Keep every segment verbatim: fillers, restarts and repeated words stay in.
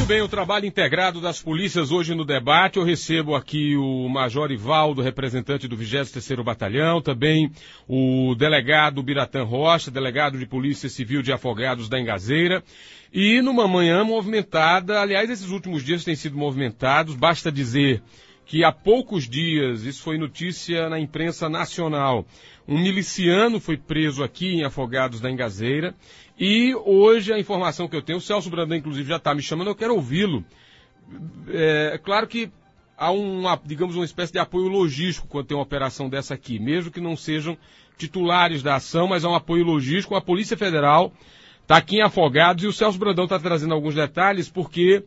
bem, o trabalho integrado das polícias hoje no debate. Eu recebo aqui o Major Ivaldo, representante do vigésimo terceiro Batalhão, também o delegado Biratã Rocha, delegado de Polícia Civil de Afogados da Engazeira. E numa manhã movimentada, aliás, esses últimos dias têm sido movimentados, basta dizer que há poucos dias, isso foi notícia na imprensa nacional, um miliciano foi preso aqui em Afogados da Engazeira. E hoje a informação que eu tenho, o Celso Brandão inclusive já está me chamando, eu quero ouvi-lo. É, é claro que há uma, digamos, uma espécie de apoio logístico quando tem uma operação dessa aqui, mesmo que não sejam titulares da ação, mas há um apoio logístico. A Polícia Federal está aqui em Afogados e o Celso Brandão está trazendo alguns detalhes porque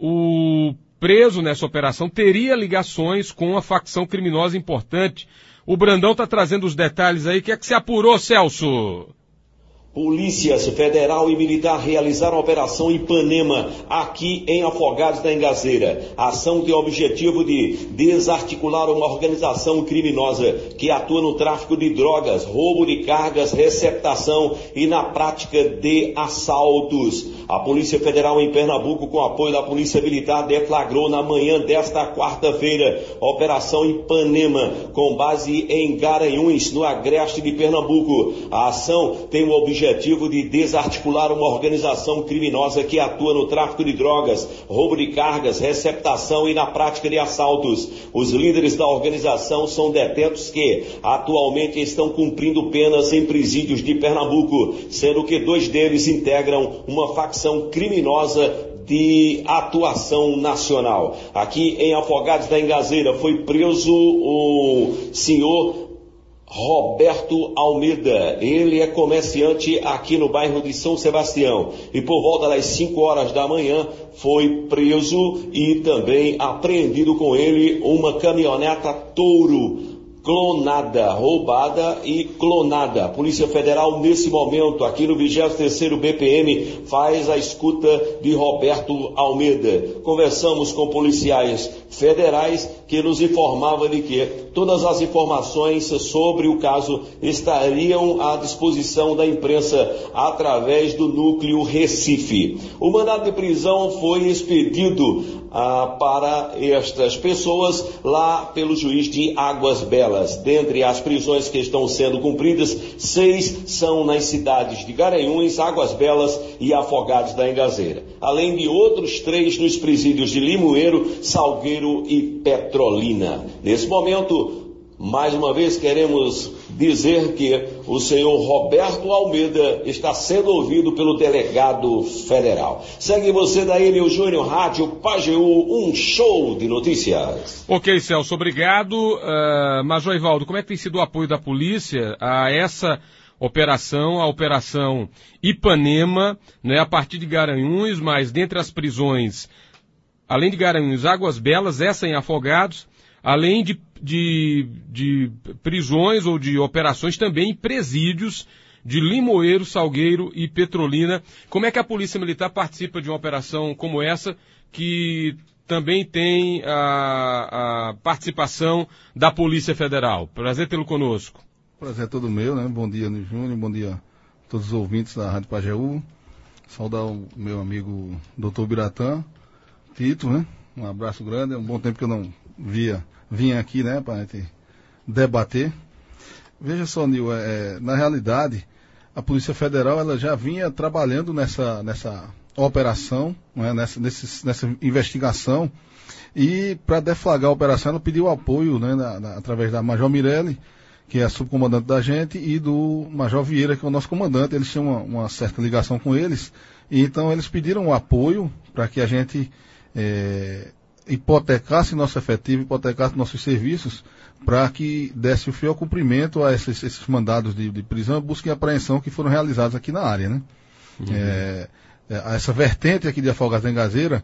o preso nessa operação teria ligações com uma facção criminosa importante. O Brandão está trazendo os detalhes aí. O que é que se apurou, Celso? Polícias Federal e Militar realizaram a Operação Ipanema aqui em Afogados da Engazeira. A ação tem o objetivo de desarticular uma organização criminosa que atua no tráfico de drogas, roubo de cargas, receptação e na prática de assaltos. A Polícia Federal em Pernambuco, com apoio da Polícia Militar, deflagrou na manhã desta quarta-feira a Operação Ipanema, com base em Garanhuns, no agreste de Pernambuco. A ação tem o objetivo objetivo de desarticular uma organização criminosa que atua no tráfico de drogas, roubo de cargas, receptação e na prática de assaltos. Os líderes da organização são detentos que atualmente estão cumprindo penas em presídios de Pernambuco, sendo que dois deles integram uma facção criminosa de atuação nacional. Aqui em Afogados da Engazeira foi preso o senhor Roberto Almeida. Ele é comerciante aqui no bairro de São Sebastião e por volta das cinco horas da manhã foi preso e também apreendido com ele uma caminhoneta Touro clonada, roubada e clonada. A Polícia Federal, nesse momento, aqui no vigésimo terceiro B P M, faz a escuta de Roberto Almeida. Conversamos com policiais federais que nos informavam de que todas as informações sobre o caso estariam à disposição da imprensa através do Núcleo Recife. O mandado de prisão foi expedido ah, para estas pessoas lá pelo juiz de Águas Belas. Dentre as prisões que estão sendo cumpridas, seis são nas cidades de Garanhuns, Águas Belas e Afogados da Engazeira, além de outros três nos presídios de Limoeiro, Salgueiro e Petrolina. Nesse momento, mais uma vez queremos dizer que o senhor Roberto Almeida está sendo ouvido pelo delegado federal. Segue você daí, Nil Júnior, Rádio Pajeú, um show de notícias. Ok, Celso, obrigado. Uh, Major Ivaldo, como é que tem sido o apoio da polícia a essa operação, a Operação Ipanema, né, a partir de Garanhuns, mas dentre as prisões, além de Garanhuns, Águas Belas, essa em Afogados, além de, de, de prisões ou de operações também em presídios de Limoeiro, Salgueiro e Petrolina. Como é que a Polícia Militar participa de uma operação como essa, que também tem a, a participação da Polícia Federal? Prazer tê-lo conosco. Prazer é todo meu, né? Bom dia, Nil Júnior, bom dia a todos os ouvintes da Rádio Pajeú. Saudar o meu amigo doutor Biratã Tito, né? Um abraço grande, é um bom tempo que eu não via, vinha aqui, né, para a gente debater. Veja só, Nil, é, na realidade, a Polícia Federal ela já vinha trabalhando nessa, nessa operação, né, nessa, nesse, nessa investigação, e para deflagrar a operação ela pediu apoio, né, na, na, através da Major Mirelli, que é a subcomandante da gente, e do Major Vieira, que é o nosso comandante. Eles tinham uma, uma certa ligação com eles, e então eles pediram o apoio para que a gente é, hipotecasse nosso efetivo, hipotecasse nossos serviços, para que desse o fiel cumprimento a esses, esses mandados de, de prisão, busca e apreensão que foram realizados aqui na área, né? Uhum. É, essa vertente aqui de Afogados da Engazeira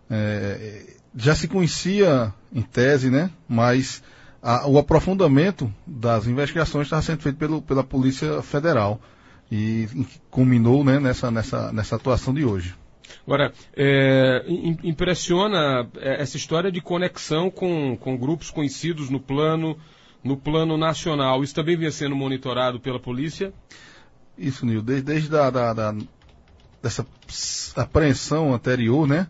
é, já se conhecia em tese, né? Mas a, o aprofundamento das investigações estava sendo feito pelo, pela Polícia Federal e, e culminou, né, nessa, nessa, nessa atuação de hoje. Agora, é, impressiona essa história de conexão com, com grupos conhecidos no plano, no plano nacional. Isso também vinha sendo monitorado pela polícia? Isso, Nil, desde, desde a da, da, dessa apreensão anterior, né,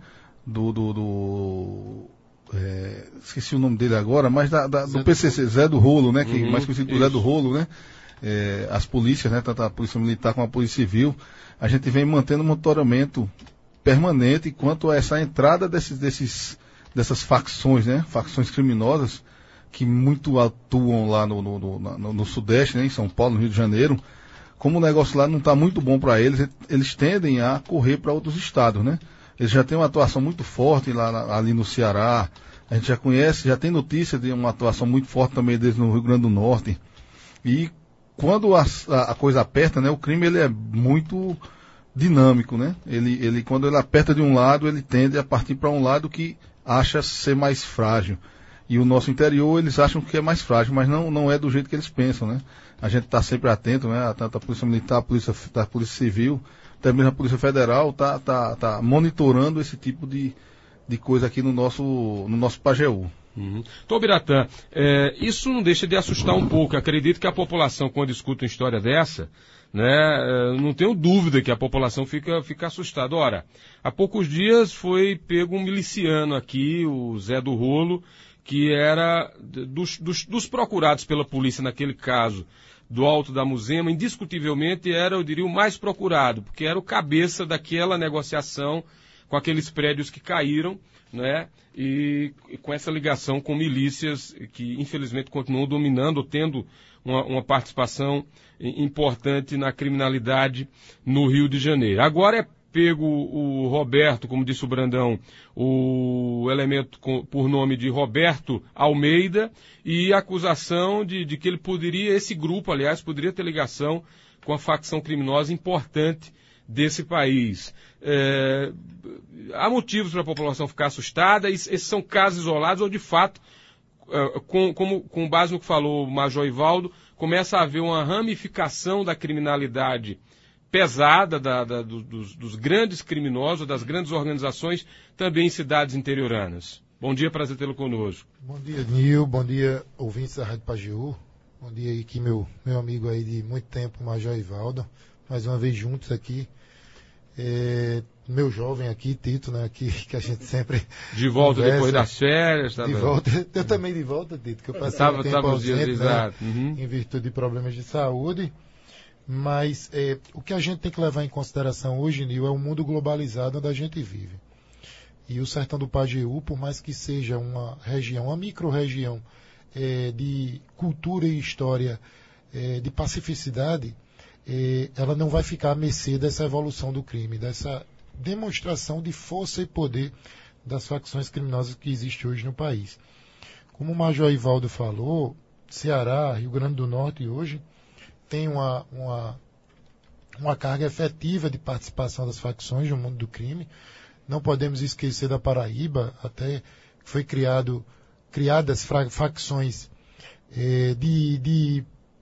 do, do, do é, esqueci o nome dele agora, mas da, da, do P C C, Zé do Rolo, né, que uhum, mais conhecido por Zé do Rolo, né, é, as polícias, né, tanto a Polícia Militar como a Polícia Civil, a gente vem mantendo um monitoramento permanente quanto a essa entrada desses, desses, dessas facções, né, facções criminosas, que muito atuam lá no, no, no, no, no Sudeste, né, em São Paulo, no Rio de Janeiro. Como o negócio lá não está muito bom para eles, eles tendem a correr para outros estados, né? Eles já têm uma atuação muito forte lá ali no Ceará, a gente já conhece, já tem notícia de uma atuação muito forte também deles no Rio Grande do Norte. E quando a, a, a coisa aperta, né, o crime ele é muito dinâmico, né? Ele, ele, quando ele aperta de um lado, ele tende a partir para um lado que acha ser mais frágil. E o nosso interior, eles acham que é mais frágil, mas não, não é do jeito que eles pensam, né? A gente está sempre atento, né? Tanto a Polícia Militar, a Polícia, a Polícia Civil, até mesmo a Polícia Federal, está tá, tá monitorando esse tipo de, de coisa aqui no nosso, no nosso Pajeú. Uhum. Então, Biratã, é, isso não deixa de assustar um pouco. Eu acredito que a população, quando escuta uma história dessa, né, não tenho dúvida que a população fica, fica assustada. Ora, há poucos dias foi pego um miliciano aqui, o Zé do Rolo, que era dos, dos, dos procurados pela polícia naquele caso do Alto da Muzema, indiscutivelmente era, eu diria, o mais procurado, porque era o cabeça daquela negociação com aqueles prédios que caíram, né, e, e com essa ligação com milícias que infelizmente continuam dominando, tendo uma, uma participação importante na criminalidade no Rio de Janeiro. Agora é pego o Roberto, como disse o Brandão, o elemento com, por nome de Roberto Almeida, e a acusação de, de que ele poderia, esse grupo, aliás, poderia ter ligação com a facção criminosa importante desse país. É, há motivos para a população ficar assustada, esses são casos isolados ou, de fato, é, com, como, com base no que falou o Major Ivaldo, começa a haver uma ramificação da criminalidade pesada da, da, dos, dos grandes criminosos, das grandes organizações, também em cidades interioranas. Bom dia, prazer tê-lo conosco. Bom dia, Nil, bom dia, ouvintes da Rádio Pajeú. Bom dia aí que meu, meu amigo aí de muito tempo, Major Ivaldo, mais uma vez juntos aqui. É, meu jovem aqui, Tito, né, que, que a gente sempre de volta conversa. Depois das férias. Tá de bem. volta, eu também de volta, Tito, que eu passei tava, um tempo tava ausente, dias, né, exato. Uhum. Em virtude de problemas de saúde. Mas é, o que a gente tem que levar em consideração hoje, Nil, é o mundo globalizado onde a gente vive. E o Sertão do Pajeú, por mais que seja uma região, uma micro-região é, de cultura e história, é, de pacificidade, é, ela não vai ficar à mercê dessa evolução do crime, dessa demonstração de força e poder das facções criminosas que existem hoje no país. Como o Major Ivaldo falou, Ceará, Rio Grande do Norte hoje tem uma, uma, uma carga efetiva de participação das facções no mundo do crime. Não podemos esquecer da Paraíba, até foi criado, criadas facções eh, de, de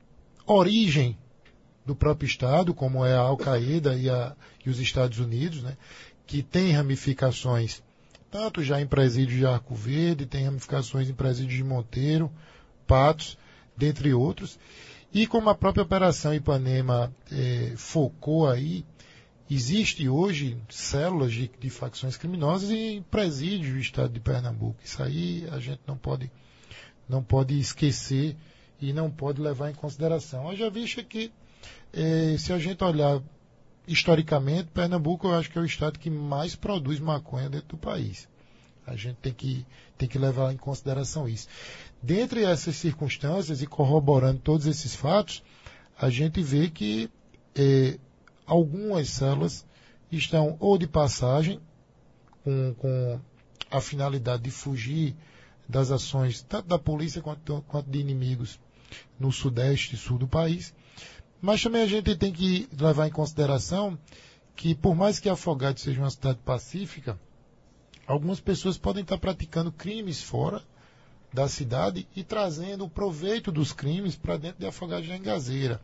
origem do próprio Estado, como é a Al-Qaeda e, a, e os Estados Unidos, né, que tem ramificações tanto já em presídios de Arco Verde, tem ramificações em presídios de Monteiro, Patos, dentre outros. E como a própria Operação Ipanema eh, focou aí, existe hoje células de, de facções criminosas em presídios do estado de Pernambuco. Isso aí a gente não pode, não pode esquecer e não pode levar em consideração. Haja vista que, eh, se a gente olhar historicamente, Pernambuco eu acho que é o estado que mais produz maconha dentro do país. A gente tem que, tem que levar em consideração isso. Dentre essas circunstâncias e corroborando todos esses fatos, a gente vê que eh, algumas células estão ou de passagem, com, com a finalidade de fugir das ações tanto da polícia quanto, quanto de inimigos no sudeste e sul do país. Mas também a gente tem que levar em consideração que, por mais que Afogados seja uma cidade pacífica, algumas pessoas podem estar praticando crimes fora da cidade e trazendo o proveito dos crimes para dentro de Afogados da Engazeira.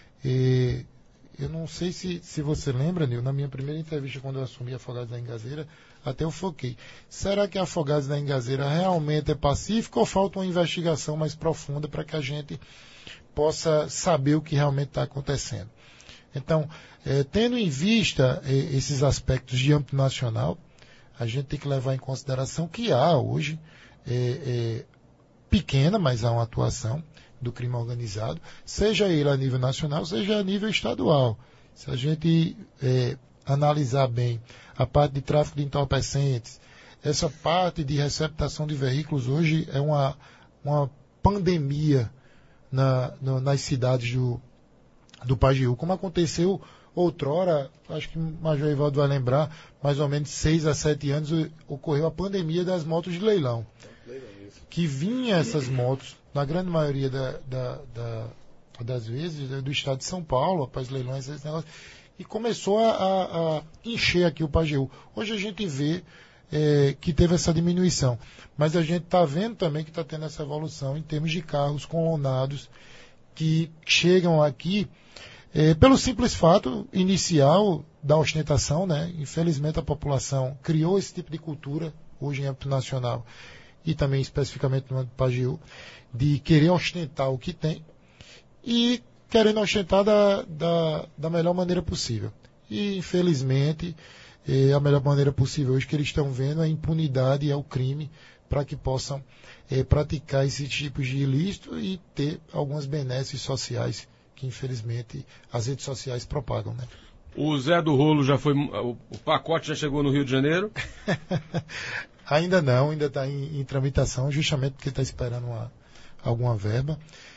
E eu não sei se, se você lembra, Nil, na minha primeira entrevista, quando eu assumi Afogados da Engazeira, até eu foquei. Será que Afogados da Engazeira realmente é pacífico ou falta uma investigação mais profunda para que a gente possa saber o que realmente está acontecendo? Então, eh, tendo em vista eh, esses aspectos de âmbito nacional, a gente tem que levar em consideração que há hoje, é, é, pequena, mas há uma atuação do crime organizado, seja ele a nível nacional, seja a nível estadual. Se a gente é, analisar bem a parte de tráfico de entorpecentes, essa parte de receptação de veículos hoje é uma, uma pandemia na, no, nas cidades do, do Pajeú, como aconteceu outrora, acho que o Major Evaldo vai lembrar, mais ou menos seis a sete anos ocorreu a pandemia das motos de leilão, que vinha essas motos, na grande maioria da, da, da, das vezes, do estado de São Paulo, após leilões, esse negócio, e começou a, a, a encher aqui o Pajeú. Hoje a gente vê é, que teve essa diminuição, mas a gente está vendo também que está tendo essa evolução em termos de carros colonados que chegam aqui é, pelo simples fato inicial da ostentação, né? Infelizmente a população criou esse tipo de cultura hoje em âmbito nacional e também especificamente no âmbito do Pajeú, de querer ostentar o que tem e querendo ostentar da, da, da melhor maneira possível. E, infelizmente, eh, a melhor maneira possível hoje que eles estão vendo é a impunidade e é o crime para que possam eh, praticar esse tipo de ilícito e ter algumas benesses sociais que, infelizmente, as redes sociais propagam, né? O Zé do Rolo já foi... O pacote já chegou no Rio de Janeiro? Ainda não, ainda está em, em tramitação, justamente porque está esperando uma, alguma verba,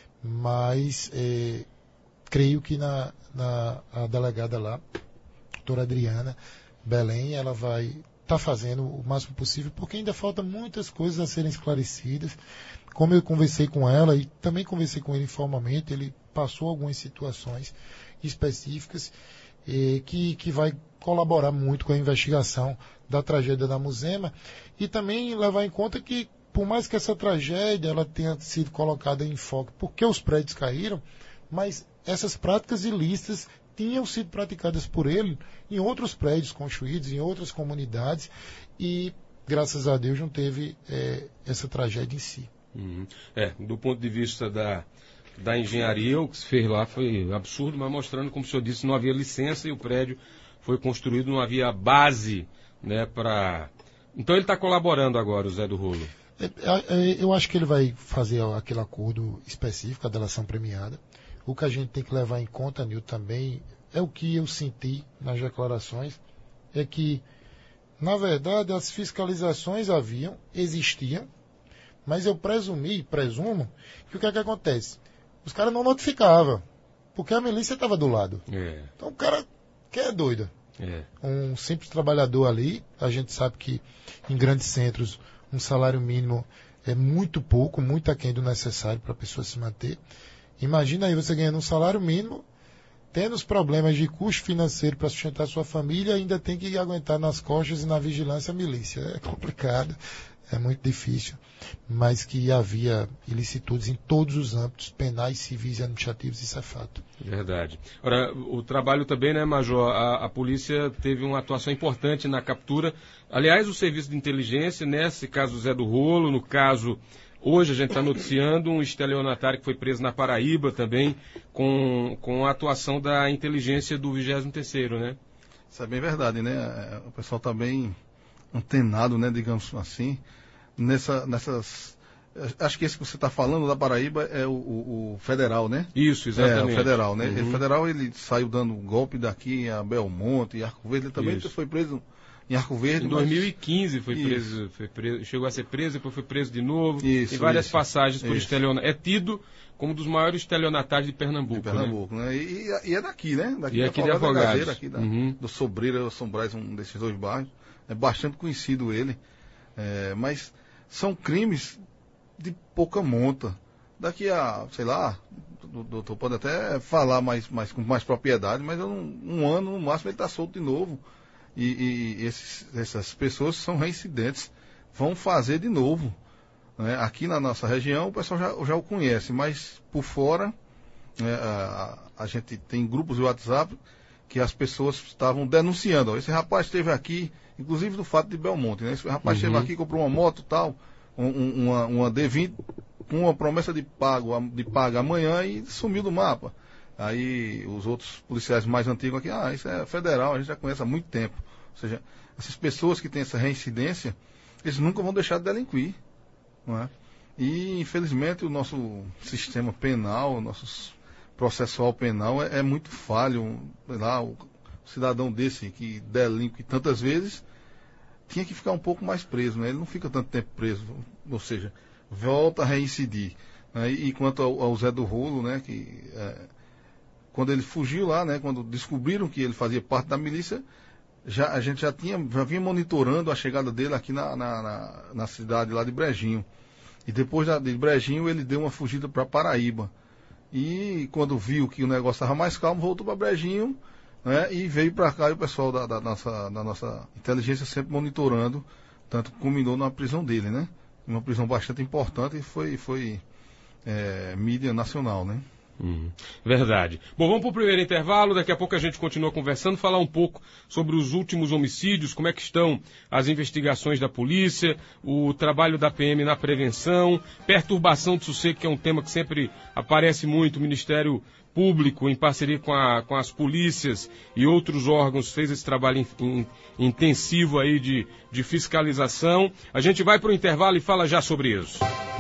mas eh, creio que na, na a delegada lá, a doutora Adriana Belém, ela vai estar tá fazendo o máximo possível, porque ainda falta muitas coisas a serem esclarecidas. Como eu conversei com ela e também conversei com ele informalmente, ele passou algumas situações específicas eh, que, que vai colaborar muito com a investigação da tragédia da Muzema e também levar em conta que, por mais que essa tragédia ela tenha sido colocada em foco porque os prédios caíram, mas essas práticas ilícitas tinham sido praticadas por ele em outros prédios construídos, em outras comunidades e, graças a Deus, não teve é, essa tragédia em si. Uhum. É, do ponto de vista da, da engenharia, o que se fez lá foi absurdo, mas mostrando, como o senhor disse, não havia licença e o prédio foi construído, não havia base, né, para... Então ele está colaborando agora, o Zé do Rolo. Eu acho que ele vai fazer aquele acordo específico, a delação premiada. O que a gente tem que levar em conta, Nil, também, é o que eu senti nas declarações, é que, na verdade, as fiscalizações haviam, existiam, mas eu presumi, presumo, que o que é que acontece? Os caras não notificavam, porque a milícia estava do lado. É. Então o cara que é doido. É. Um simples trabalhador ali, a gente sabe que em grandes centros um salário mínimo é muito pouco, muito aquém do necessário para a pessoa se manter. Imagina aí você ganhando um salário mínimo, tendo os problemas de custo financeiro para sustentar sua família, ainda tem que aguentar nas costas e na vigilância a milícia. É complicado, é muito difícil, mas que havia ilicitudes em todos os âmbitos, penais, civis e administrativos, isso é fato. Verdade. Ora, o trabalho também, né, Major, a, a polícia teve uma atuação importante na captura, aliás, o serviço de inteligência, nesse caso Zé do Rolo, no caso, hoje a gente está noticiando um estelionatário que foi preso na Paraíba também, com, com a atuação da inteligência do vigésimo terceiro, né? Isso é bem verdade, né? O pessoal está bem antenado, né, digamos assim, nessa, nessas... Acho que esse que você está falando da Paraíba é o, o, o federal, né? Isso, exatamente. É, o federal, né? Uhum. O federal, ele saiu dando golpe daqui a Belmonte, e Arco Verde, ele também Isso. foi preso em Arco Verde. Em dois mil e quinze mas... foi, preso, foi preso, chegou a ser preso, depois foi preso de novo, isso, em várias isso, passagens por isso. estelionatário. É tido como um dos maiores estelionatários de Pernambuco. De Pernambuco, né? né? E, e é daqui, né? Daqui e da aqui de Afogados. Aqui da, uhum. do Sobreira, São Brás, um desses dois bairros. É bastante conhecido ele. É, mas são crimes de pouca monta. Daqui a, sei lá, o doutor pode até falar mais, mais, com mais propriedade, mas eu, um ano, no máximo, ele está solto de novo. E, e esses, essas pessoas são reincidentes, vão fazer de novo. Né? Aqui na nossa região o pessoal já, já o conhece, mas por fora, né, a, a gente tem grupos de WhatsApp que as pessoas estavam denunciando. Ó, esse rapaz esteve aqui, inclusive do fato de Belmonte, né? Esse rapaz uhum. esteve aqui, comprou uma moto tal, um, um, uma, uma D vinte, com uma promessa de pago, de paga amanhã e sumiu do mapa. Aí os outros policiais mais antigos aqui, ah, isso é federal, a gente já conhece há muito tempo. Ou seja, essas pessoas que têm essa reincidência, eles nunca vão deixar de delinquir, não é? E, infelizmente, o nosso sistema penal, o nosso processual penal é, é muito falho. Lá, o cidadão desse que delinque tantas vezes tinha que ficar um pouco mais preso, né? Ele não fica tanto tempo preso, ou seja, volta a reincidir. Né? E, e quanto ao, ao Zé do Rolo, né, que é, quando ele fugiu lá, né, quando descobriram que ele fazia parte da milícia, já, a gente já, tinha, já vinha monitorando a chegada dele aqui na, na, na, na cidade lá de Brejinho. E depois da, de Brejinho ele deu uma fugida para Paraíba. E quando viu que o negócio estava mais calmo, voltou para Brejinho, né, e veio para cá, e o pessoal da, da, nossa, da nossa inteligência sempre monitorando, tanto que culminou na prisão dele, né? Uma prisão bastante importante e foi, foi é, mídia nacional, né? Uhum. Verdade. Bom, vamos para o primeiro intervalo, daqui a pouco a gente continua conversando, falar um pouco sobre os últimos homicídios, como é que estão as investigações da polícia, o trabalho da P M na prevenção, perturbação de sossego, que é um tema que sempre aparece muito. O Ministério Público, em parceria com, a, com as polícias e outros órgãos, fez esse trabalho in, in, intensivo aí de, de fiscalização. A gente vai para o intervalo e fala já sobre isso.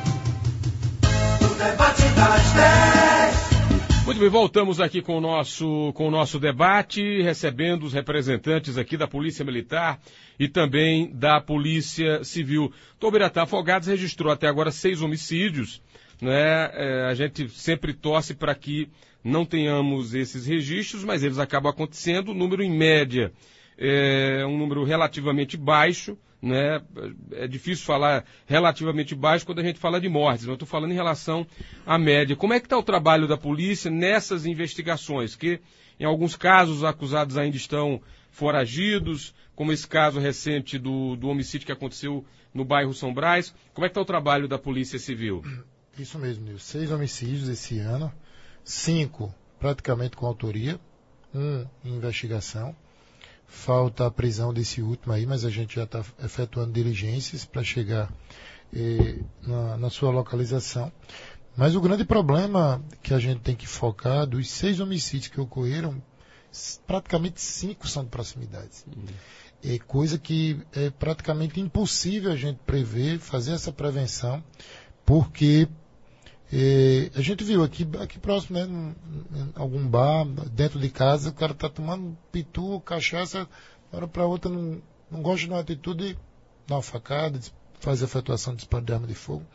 O debate das dez. Muito bem, voltamos aqui com o nosso, com o nosso debate, recebendo os representantes aqui da Polícia Militar e também da Polícia Civil. Tobiratã Afogados registrou até agora seis homicídios, né? É, a gente sempre torce para que não tenhamos esses registros, mas eles acabam acontecendo. O número, em média, é um número relativamente baixo, né? É difícil falar relativamente baixo quando a gente fala de mortes, mas eu estou falando em relação à média. Como é que está o trabalho da polícia nessas investigações? Que, em alguns casos, os acusados ainda estão foragidos, como esse caso recente do, do homicídio que aconteceu no bairro São Brás. Como é que está o trabalho da Polícia Civil? Isso mesmo, Nilson. Seis homicídios esse ano, cinco praticamente com autoria, um em investigação. Falta a prisão desse último aí, mas a gente já está efetuando diligências para chegar eh, na, na sua localização. Mas o grande problema que a gente tem que focar, dos seis homicídios que ocorreram, praticamente cinco são de proximidades. Uhum. É coisa que é praticamente impossível a gente prever, fazer essa prevenção, porque é, a gente viu aqui, aqui próximo, né, em, em algum bar, dentro de casa, o cara está tomando pitu, cachaça, de hora para outra não, não gosta de uma atitude de dar uma facada, de fazer efetuação de disparo de arma de fogo.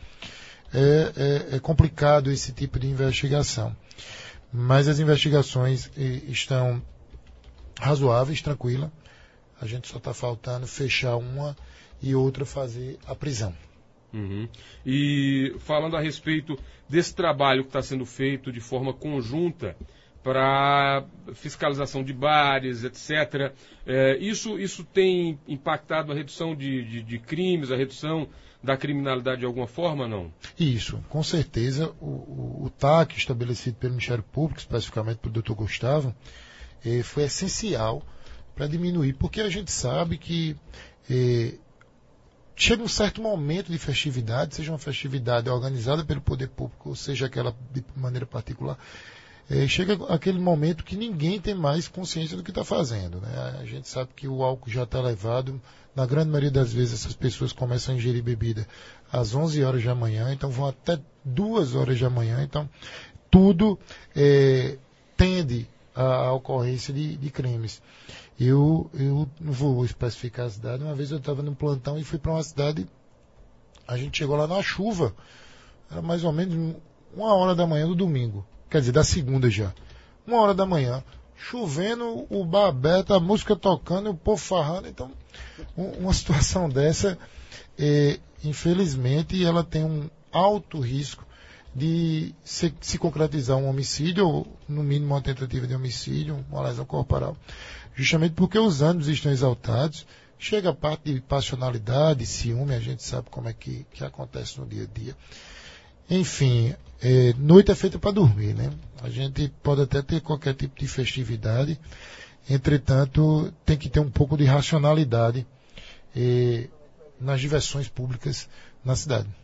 É, é, é complicado esse tipo de investigação. Mas as investigações é, estão razoáveis, tranquilas. A gente só está faltando fechar uma e outra fazer a prisão. Uhum. E falando a respeito desse trabalho que está sendo feito de forma conjunta para fiscalização de bares, etcétera, é, isso, isso tem impactado a redução de, de, de crimes, a redução da criminalidade de alguma forma, não? Isso, com certeza. O, o, o T A C estabelecido pelo Ministério Público, especificamente pelo doutor Gustavo, eh, foi essencial para diminuir, porque a gente sabe que eh, chega um certo momento de festividade, seja uma festividade organizada pelo poder público, ou seja aquela de maneira particular, é, chega aquele momento que ninguém tem mais consciência do que está fazendo, né? A gente sabe que o álcool já está elevado, na grande maioria das vezes essas pessoas começam a ingerir bebida às onze horas da manhã, então vão até duas horas da manhã, então tudo é, tende à ocorrência de, de crimes. Eu, eu não vou especificar a cidade. Uma vez eu estava num plantão e fui para uma cidade, a gente chegou lá na chuva, era mais ou menos uma hora da manhã do domingo, quer dizer, da segunda já, uma hora da manhã, chovendo, o bar aberto, a música tocando e o povo farrando. Então, uma situação dessa, é, infelizmente, ela tem um alto risco de se, se concretizar um homicídio, ou no mínimo uma tentativa de homicídio, uma lesão corporal, justamente porque os ânimos estão exaltados, chega a parte de passionalidade, ciúme, a gente sabe como é que, que acontece no dia a dia. Enfim, é, noite é feita para dormir, né? A gente pode até ter qualquer tipo de festividade, entretanto, tem que ter um pouco de racionalidade é, nas diversões públicas na cidade.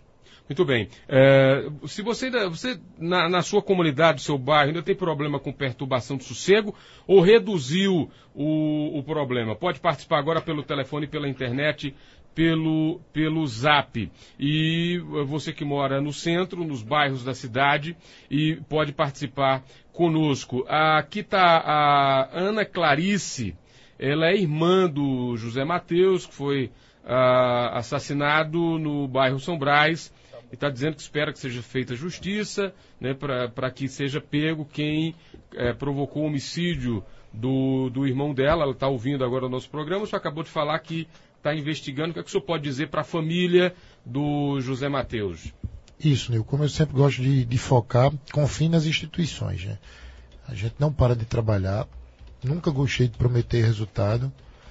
Muito bem. É, se você, você na, na sua comunidade, seu bairro, ainda tem problema com perturbação de sossego ou reduziu o, o problema? Pode participar agora pelo telefone, pela internet, pelo, pelo Zap. E você que mora no centro, nos bairros da cidade, e pode participar conosco. Aqui está a Ana Clarice, ela é irmã do José Mateus, que foi ah, assassinado no bairro São Brás. E está dizendo que espera que seja feita justiça, né, para que seja pego quem é, provocou o homicídio do, do irmão dela. Ela está ouvindo agora o nosso programa. Você acabou de falar que está investigando. O que é que o senhor pode dizer para a família do José Mateus? Isso, Nil. Como eu sempre gosto de, de focar, confie nas instituições. Né? A gente não para de trabalhar. Nunca gostei de prometer resultado.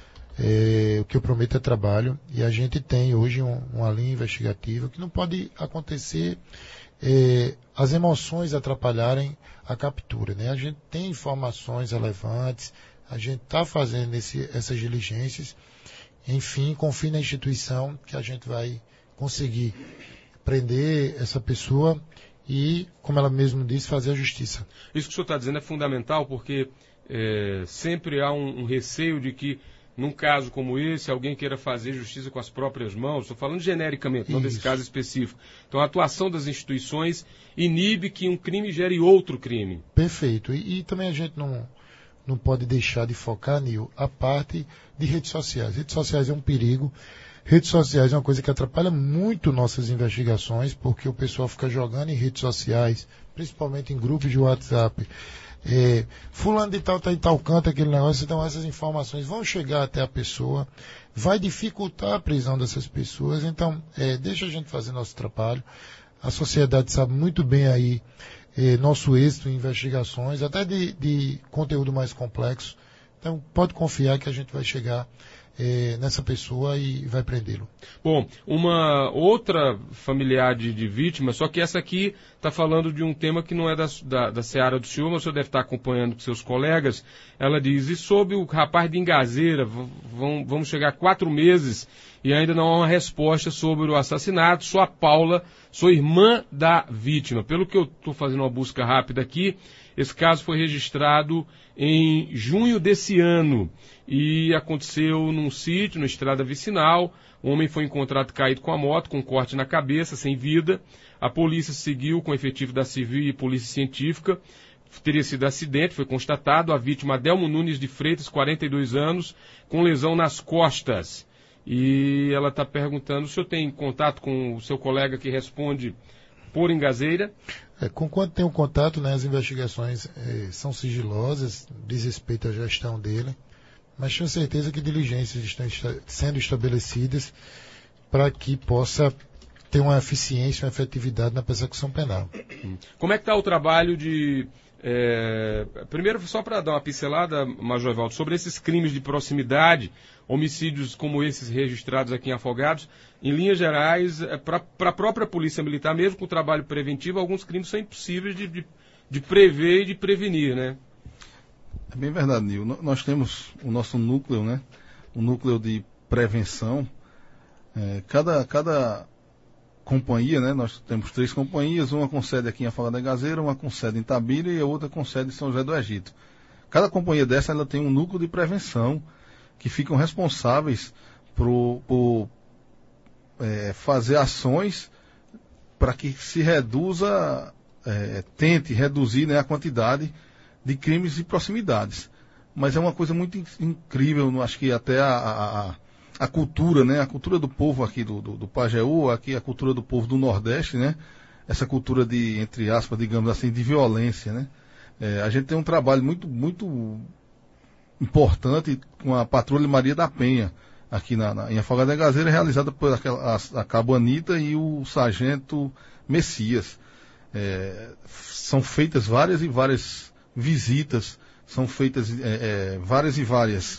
É, o que eu prometo é trabalho, e a gente tem hoje um, uma linha investigativa que não pode acontecer é, as emoções atrapalharem a captura, né? A gente tem informações relevantes, a gente está fazendo esse, essas diligências, enfim, confie na instituição que a gente vai conseguir prender essa pessoa e, como ela mesma disse, fazer a justiça. Isso que o senhor está dizendo é fundamental, porque é, sempre há um, um receio de que num caso como esse, alguém queira fazer justiça com as próprias mãos. Estou falando genericamente, não desse caso específico. Então, a atuação das instituições inibe que um crime gere outro crime. Perfeito. E, e também a gente não, não pode deixar de focar, Nil, a parte de redes sociais. Redes sociais é um perigo. Redes sociais é uma coisa que atrapalha muito nossas investigações, porque o pessoal fica jogando em redes sociais, principalmente em grupos de WhatsApp. É, fulano de tal está em tal canto, aquele negócio, então essas informações vão chegar até a pessoa, vai dificultar a prisão dessas pessoas, então é, deixa a gente fazer nosso trabalho. A sociedade sabe muito bem aí é, nosso êxito em investigações, até de, de conteúdo mais complexo, então pode confiar que a gente vai chegar É, nessa pessoa e vai prendê-lo. Bom, uma outra familiar de, de vítima, só que essa aqui está falando de um tema que não é da, da, da seara do senhor, mas o senhor deve estar acompanhando com seus colegas. Ela diz, e sobre o rapaz de Ingazeira, vão, vamos chegar a quatro meses e ainda não há uma resposta sobre o assassinato. Sou a Paula, sou irmã da vítima. Pelo que eu estou fazendo uma busca rápida aqui, esse caso foi registrado em junho desse ano e aconteceu num sítio, na estrada vicinal. O homem foi encontrado caído com a moto, com um corte na cabeça, sem vida. A polícia seguiu com efetivo da Civil e Polícia Científica. Teria sido acidente, foi constatado. A vítima, Adelmo Nunes de Freitas, quarenta e dois anos, com lesão nas costas. E ela está perguntando, o senhor tem contato com o seu colega que responde por Ingazeira? É, com quanto tem um contato, né, as investigações é, são sigilosas, diz respeito à gestão dele, mas tenho certeza que diligências estão esta- sendo estabelecidas para que possa ter uma eficiência, uma efetividade na persecução penal. Como é que está o trabalho de... É, primeiro, só para dar uma pincelada, Major Evaldo, sobre esses crimes de proximidade, homicídios como esses registrados aqui em Afogados, em linhas gerais, é, para a própria Polícia Militar, mesmo com o trabalho preventivo, alguns crimes são impossíveis de, de, de prever e de prevenir, né? É bem verdade, Nil. No- Nós temos o nosso núcleo, né? O núcleo de prevenção. É, cada, cada companhia, né? Nós temos três companhias, uma com sede aqui em Afogado da Ingazeira, uma com sede em Tabira e a outra com sede em São José do Egito. Cada companhia dessa, ela tem um núcleo de prevenção que ficam responsáveis por, por é, fazer ações para que se reduza, é, tente reduzir, né, a quantidade de crimes de proximidades. Mas é uma coisa muito in- incrível, acho que até a, a, a cultura, né, a cultura do povo aqui do, do, do Pajeú, aqui a cultura do povo do Nordeste, né, essa cultura de, entre aspas, digamos assim, de violência, né. É, a gente tem um trabalho muito, muito importante com a Patrulha Maria da Penha, aqui na, na, em Afogado da Ingazeira, realizada por aquela, a, a Cabo Anita e o Sargento Messias. É, são feitas várias e várias visitas, são feitas é, é, várias e várias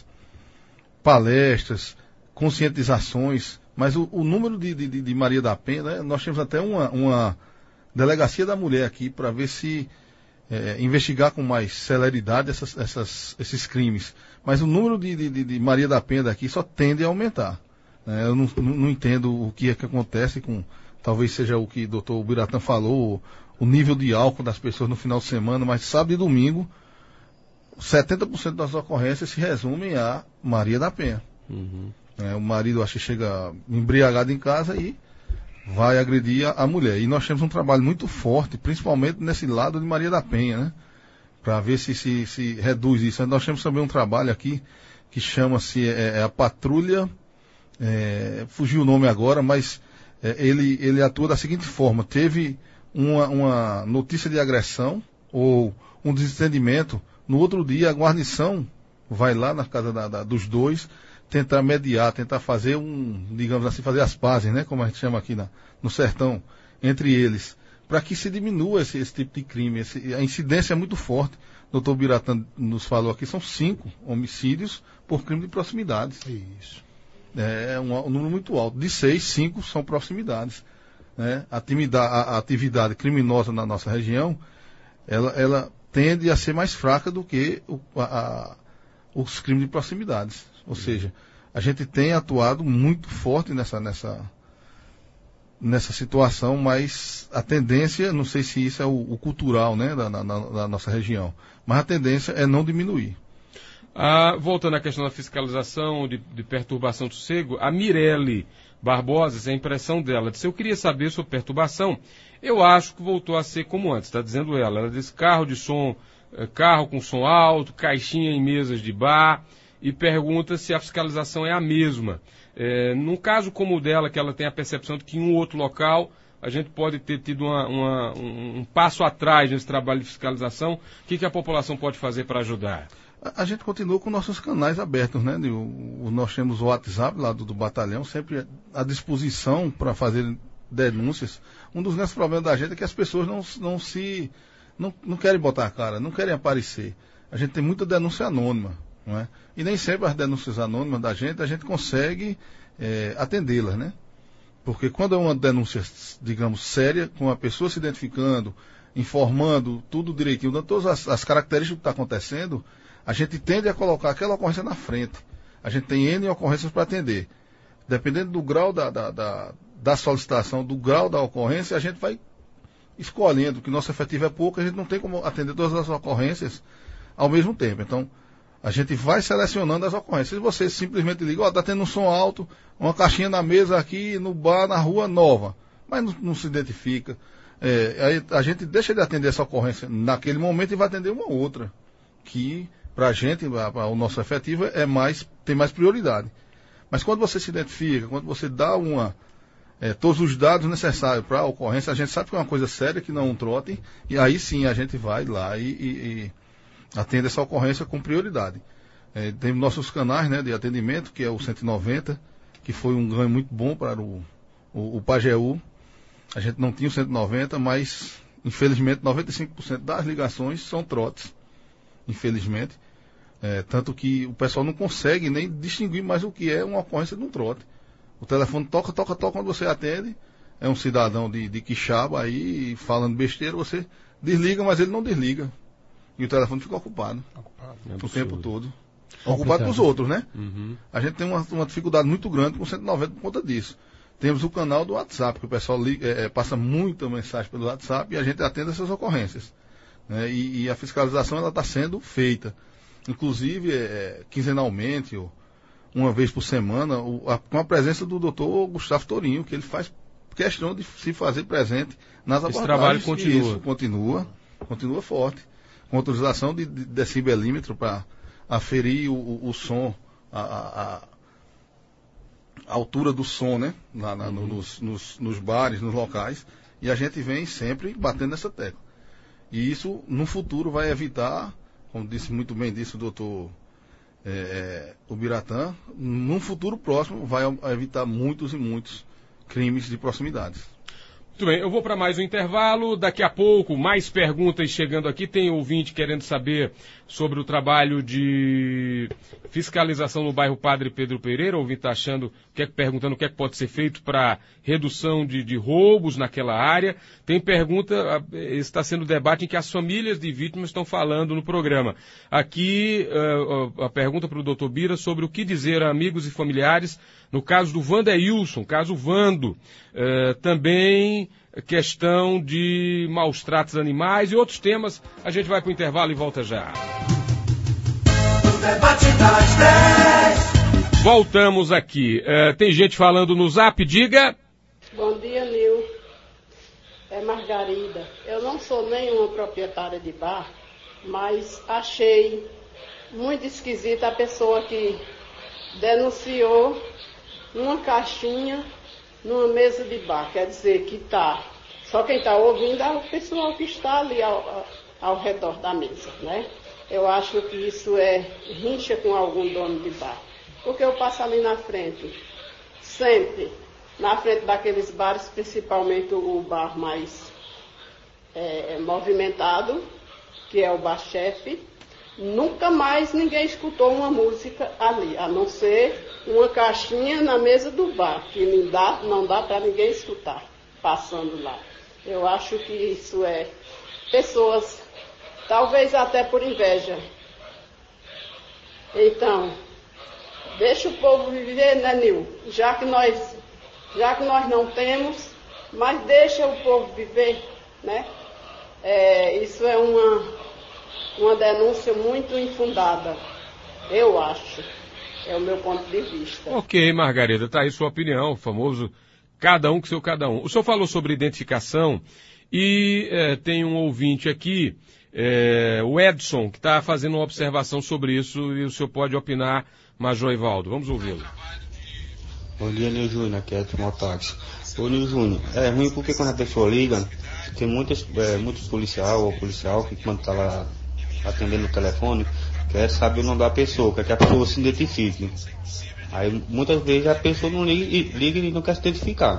palestras, conscientizações, mas o, o número de, de, de Maria da Penha, né, nós temos até uma, uma delegacia da mulher aqui para ver se É, investigar com mais celeridade essas, essas, esses crimes. Mas o número de, de, de Maria da Penha daqui só tende a aumentar. Né? Eu não, não, não entendo o que é que acontece com talvez seja o que o doutor Biratã falou, o nível de álcool das pessoas no final de semana, mas sábado e domingo, setenta por cento das ocorrências se resumem a Maria da Penha. Uhum. É, o marido, acho que chega embriagado em casa e vai agredir a, a mulher. E nós temos um trabalho muito forte, principalmente nesse lado de Maria da Penha, né? Para ver se, se, se reduz isso. Nós temos também um trabalho aqui que chama-se é, é a Patrulha, é, fugiu o nome agora, mas é, ele, ele atua da seguinte forma: teve uma, uma notícia de agressão ou um desentendimento, no outro dia a guarnição vai lá na casa da, da, dos dois, tentar mediar, tentar fazer um, digamos assim, fazer as pazes, né, como a gente chama aqui na, no sertão, entre eles, para que se diminua esse, esse tipo de crime. Esse, a incidência é muito forte. O doutor Biratã nos falou aqui, são cinco homicídios por crime de proximidades. Isso. É um, um número muito alto. De seis, cinco são proximidades. Né? A, atividade, a, a atividade criminosa na nossa região, ela, ela tende a ser mais fraca do que o, a, a, os crimes de proximidades. Ou seja, a gente tem atuado muito forte nessa, nessa, nessa situação, mas a tendência, não sei se isso é o, o cultural, né, da, na, da nossa região, mas a tendência é não diminuir. Ah, voltando à questão da fiscalização, de, de perturbação do sossego, a Mirelle Barbosa, essa é a impressão dela, disse: eu queria saber sobre perturbação, eu acho que voltou a ser como antes, está dizendo ela. Ela disse carro de som, carro com som alto, caixinha em mesas de bar, e pergunta se a fiscalização é a mesma. É, num caso como o dela, que ela tem a percepção de que em um outro local a gente pode ter tido uma, uma, um, um passo atrás nesse trabalho de fiscalização, o que, que a população pode fazer para ajudar? A, a gente continua com nossos canais abertos, né? O, o, nós temos o WhatsApp lá do, do batalhão, sempre à disposição para fazer denúncias. Um dos grandes problemas da gente é que as pessoas não, não se... Não, não querem botar a cara, não querem aparecer. A gente tem muita denúncia anônima. Não é? E nem sempre as denúncias anônimas da gente, a gente consegue é, atendê-las, né? Porque quando é uma denúncia, digamos, séria, com a pessoa se identificando, informando tudo direitinho, dando todas as, as características do que está acontecendo, a gente tende a colocar aquela ocorrência na frente. A gente tem N ocorrências para atender. Dependendo do grau da, da, da, da solicitação, do grau da ocorrência, a gente vai escolhendo, que nosso efetivo é pouco, a gente não tem como atender todas as ocorrências ao mesmo tempo. Então, a gente vai selecionando as ocorrências. Se você simplesmente liga, ó, oh, tá tendo um som alto, uma caixinha na mesa aqui, no bar, na rua, nova, mas não, não se identifica. É, aí a gente deixa de atender essa ocorrência naquele momento e vai atender uma outra, que para a gente, pra, o nosso efetivo, é mais, tem mais prioridade. Mas quando você se identifica, quando você dá uma, é, todos os dados necessários para a ocorrência, a gente sabe que é uma coisa séria, que não é um trote, e aí sim a gente vai lá e... e, e atende essa ocorrência com prioridade. É, tem nossos canais, né, de atendimento, que é o cento e noventa, que foi um ganho muito bom para o, o, o Pajeú. A gente não tinha o cento e noventa, mas infelizmente noventa e cinco por cento das ligações são trotes. Infelizmente. É, tanto que o pessoal não consegue nem distinguir mais o que é uma ocorrência de um trote. O telefone toca, toca, toca, quando você atende, é um cidadão de, de Quixaba aí falando besteira, você desliga, mas ele não desliga. E o telefone fica ocupado, ocupado. o tempo todo. Ocupado com os outros, né? Uhum. A gente tem uma, uma dificuldade muito grande com o cento e noventa por conta disso. Temos o canal do WhatsApp, que o pessoal liga, é, passa muita mensagem pelo WhatsApp e a gente atende essas ocorrências. Né? E, e a fiscalização ela está sendo feita. Inclusive, é, quinzenalmente, ou uma vez por semana, o, a, com a presença do doutor Gustavo Torinho, que ele faz questão de se fazer presente nas abordagens. Esse trabalho continua. Isso, continua, continua forte. Com autorização de, de decibelímetro para aferir o, o, o som, a, a, a altura do som, né? Lá, na, no, nos, nos, nos bares, nos locais. E a gente vem sempre batendo nessa tecla. E isso, no futuro, vai evitar, como disse muito bem disse o doutor é, o Biratã, num futuro próximo vai evitar muitos e muitos crimes de proximidades. Muito bem, eu vou para mais um intervalo. Daqui a pouco, mais perguntas chegando aqui. Tem ouvinte querendo saber sobre o trabalho de fiscalização no bairro Padre Pedro Pereira. O ouvinte está achando, que é, perguntando o que é que pode ser feito para redução de, de roubos naquela área. Tem pergunta, está sendo debate em que as famílias de vítimas estão falando no programa. Aqui, uh, a pergunta para o doutor Bira sobre o que dizer a amigos e familiares no caso do Vandeilson, caso Vando, uh, também questão de maus tratos animais e outros temas. A gente vai para o intervalo e volta já. O debate das dez. Voltamos aqui. Uh, tem gente falando no zap, diga. Bom dia, Nil. É Margarida. Eu não sou nenhuma proprietária de bar, mas achei muito esquisita a pessoa que denunciou uma caixinha numa mesa de bar. Quer dizer que tá, só quem está ouvindo é o pessoal que está ali ao, ao redor da mesa, né? Eu acho que isso é rincha com algum dono de bar. Porque eu passo ali na frente, sempre, na frente daqueles bares, principalmente o bar mais é, movimentado, que é o Bar Chefe. Nunca mais ninguém escutou uma música ali, a não ser uma caixinha na mesa do bar, que não dá, não dá para ninguém escutar, passando lá. Eu acho que isso é pessoas, talvez até por inveja. Então, deixa o povo viver, né, Nil? Já que nós, já que nós não temos, mas deixa o povo viver, né? É, isso é uma... Uma denúncia muito infundada, eu acho. É o meu ponto de vista. Ok, Margarida, tá aí sua opinião, o famoso cada um com seu cada um. O senhor falou sobre identificação e é, tem um ouvinte aqui, é, o Edson, que está fazendo uma observação sobre isso e o senhor pode opinar, Major Ivaldo. Vamos ouvi-lo. Bom dia, Nil Júnior, aqui é Edson Motax. Ô, Nil Júnior, é ruim porque quando a pessoa liga, tem muitos, é, muitos policial ou policial que quando está lá atendendo o telefone, quer saber o nome da pessoa, quer que a pessoa se identifique. Aí muitas vezes a pessoa não liga, liga e não quer se identificar.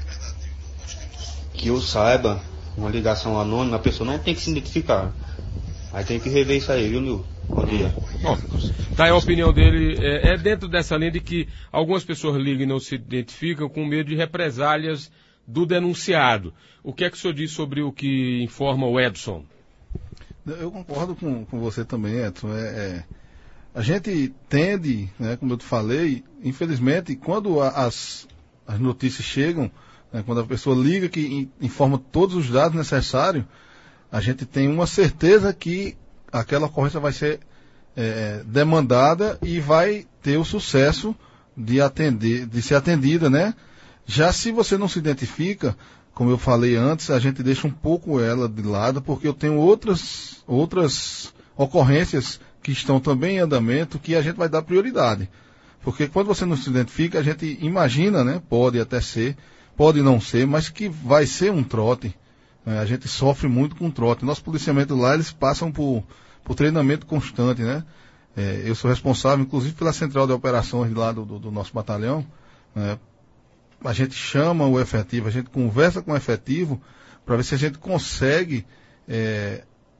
Que eu saiba, uma ligação anônima, a pessoa não tem que se identificar. Aí tem que rever isso aí, viu, Nil? Bom dia. Bom, tá aí a opinião dele, é, é dentro dessa linha de que algumas pessoas ligam e não se identificam com medo de represálias do denunciado. O que é que o senhor diz sobre o que informa o Edson? Eu concordo com, com você também, Edson. É, é, a gente tende, né, como eu te falei, infelizmente, quando a, as, as notícias chegam, né, quando a pessoa liga que in, informa todos os dados necessários, a gente tem uma certeza que aquela ocorrência vai ser é, demandada e vai ter o sucesso de, atender, de ser atendida, né? Já se você não se identifica, como eu falei antes, a gente deixa um pouco ela de lado, porque eu tenho outras, outras ocorrências que estão também em andamento que a gente vai dar prioridade. Porque quando você não se identifica, a gente imagina, né? Pode até ser, pode não ser, mas que vai ser um trote. Né? A gente sofre muito com trote. Nosso policiamento lá, eles passam por, por treinamento constante, né? É, eu sou responsável, inclusive, pela central de operações lá do, do, do nosso batalhão, né? A gente chama o efetivo, a gente conversa com o efetivo para ver se a gente consegue é,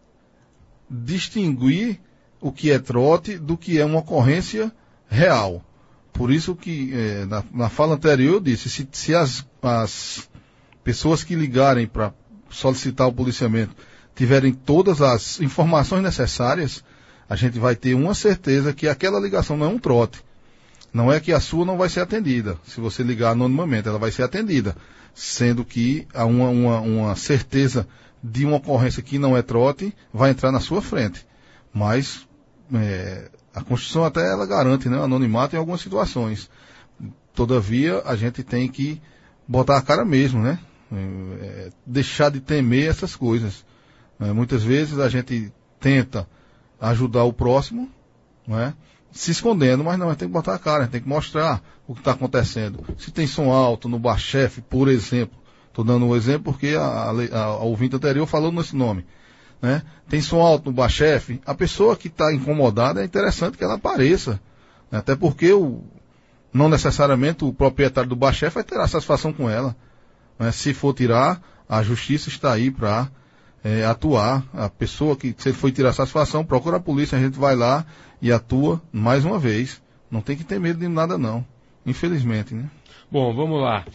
distinguir o que é trote do que é uma ocorrência real. Por isso que é, na, na fala anterior eu disse, se, se as, as pessoas que ligarem para solicitar o policiamento tiverem todas as informações necessárias, a gente vai ter uma certeza que aquela ligação não é um trote. Não é que a sua não vai ser atendida. Se você ligar anonimamente, ela vai ser atendida. Sendo que há uma, uma, uma certeza de uma ocorrência que não é trote, vai entrar na sua frente. Mas é, a Constituição até ela garante, né, anonimato em algumas situações. Todavia, a gente tem que botar a cara mesmo, né? É, deixar de temer essas coisas. É, muitas vezes a gente tenta ajudar o próximo, não é? Se escondendo, mas não, a gente tem que botar a cara, a gente tem que mostrar o que está acontecendo. Se tem som alto no Bar Chefe, por exemplo, estou dando um exemplo porque a, a, a ouvinte anterior falou nesse nome, né? Tem som alto no Bar Chefe, a pessoa que está incomodada é interessante que ela apareça, né? Até porque o, não necessariamente o proprietário do Bar Chefe vai ter a satisfação com ela. Né? Se for tirar, a justiça está aí para é, atuar. A pessoa que, se ele for tirar satisfação, procura a polícia, a gente vai lá e atua mais uma vez. Não tem que ter medo de nada não, infelizmente, né? Bom, vamos lá.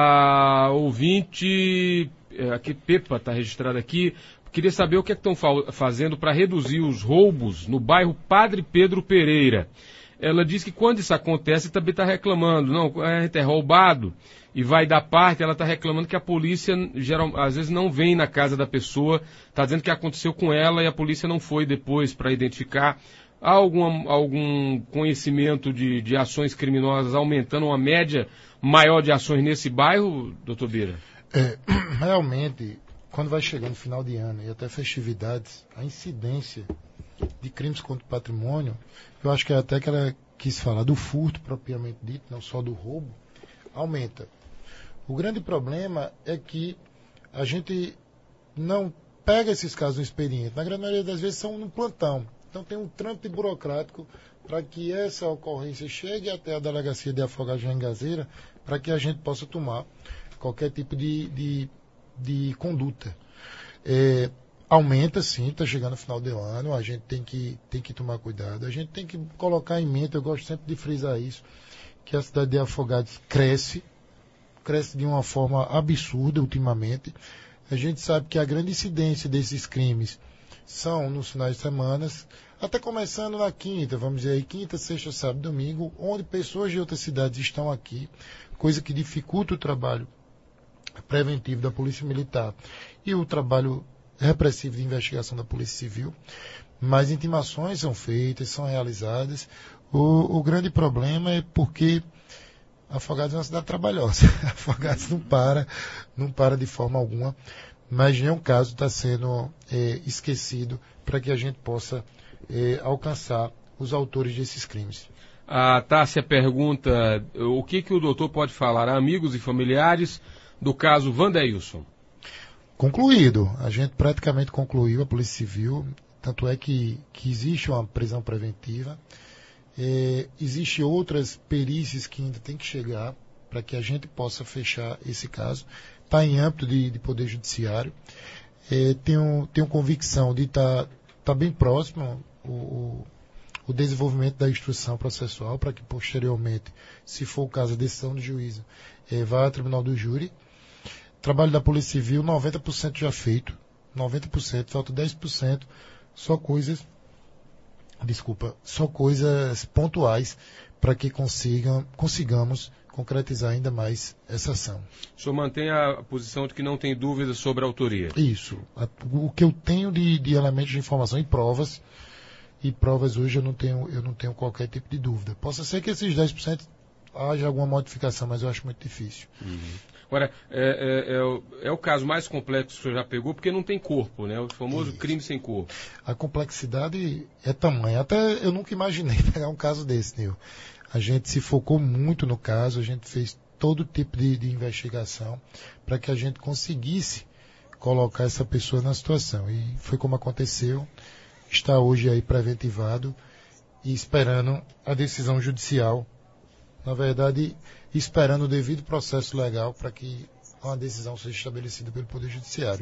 A ouvinte, aqui Pepa está registrada aqui, queria saber o que é que estão fa- fazendo para reduzir os roubos no bairro Padre Pedro Pereira. Ela diz que quando isso acontece também está reclamando, não, a gente é roubado e vai dar parte, ela está reclamando que a polícia geral, às vezes não vem na casa da pessoa, está dizendo que aconteceu com ela e a polícia não foi depois para identificar. Há algum, algum conhecimento de, de ações criminosas aumentando uma média maior de ações nesse bairro, doutor Bira? É, realmente, quando vai chegando final de ano e até festividades, a incidência de crimes contra o patrimônio, eu acho que é até que ela quis falar do furto propriamente dito, não só do roubo, aumenta. O grande problema é que a gente não pega esses casos no expediente. Na grande maioria das vezes são no plantão. Então tem um trâmite burocrático para que essa ocorrência chegue até a delegacia de Afogados de Engazeira para que a gente possa tomar qualquer tipo de, de, de conduta. É, aumenta sim, está chegando no final do ano, a gente tem que, tem que tomar cuidado, a gente tem que colocar em mente, eu gosto sempre de frisar isso, que a cidade de Afogados cresce, cresce de uma forma absurda ultimamente. A gente sabe que a grande incidência desses crimes são nos finais de semana, até começando na quinta, vamos dizer aí, quinta, sexta, sábado, domingo, onde pessoas de outras cidades estão aqui, coisa que dificulta o trabalho preventivo da Polícia Militar e o trabalho repressivo de investigação da Polícia Civil. Mas intimações são feitas, são realizadas. O, o grande problema é porque Afogados é uma cidade trabalhosa. Afogados não para, não para de forma alguma. Mas nenhum caso está sendo é, esquecido para que a gente possa é, alcançar os autores desses crimes. A Tássia pergunta o que, que o doutor pode falar a amigos e familiares do caso Wanderilson. Concluído. A gente praticamente concluiu, a Polícia Civil, tanto é que, que existe uma prisão preventiva. É, existe outras perícias que ainda tem que chegar para que a gente possa fechar esse caso. Está em âmbito de, de Poder Judiciário. É, tenho, tenho convicção de estar tá, tá bem próximo o, o, o desenvolvimento da instrução processual para que posteriormente, se for o caso, a decisão do juízo é, vá ao Tribunal do Júri. Trabalho da Polícia Civil, noventa por cento já feito. noventa por cento, falta dez por cento, só coisas, desculpa, só coisas pontuais para que consigam, consigamos concretizar ainda mais essa ação. O senhor mantém a posição de que não tem dúvidas sobre a autoria? Isso. O que eu tenho de, de elementos de informação e provas, e provas hoje eu não tenho, eu não tenho qualquer tipo de dúvida. Possa ser que esses dez por cento haja alguma modificação, mas eu acho muito difícil. Uhum. Agora, é, é, é, o, é o caso mais complexo que o senhor já pegou, porque não tem corpo, né? O famoso Isso. crime sem corpo. A complexidade é tamanha. Até eu nunca imaginei pegar um caso desse, Nil. A gente se focou muito no caso, a gente fez todo tipo de, de investigação para que a gente conseguisse colocar essa pessoa na situação. E foi como aconteceu. Está hoje aí preventivado e esperando a decisão judicial. Na verdade, esperando o devido processo legal para que uma decisão seja estabelecida pelo Poder Judiciário.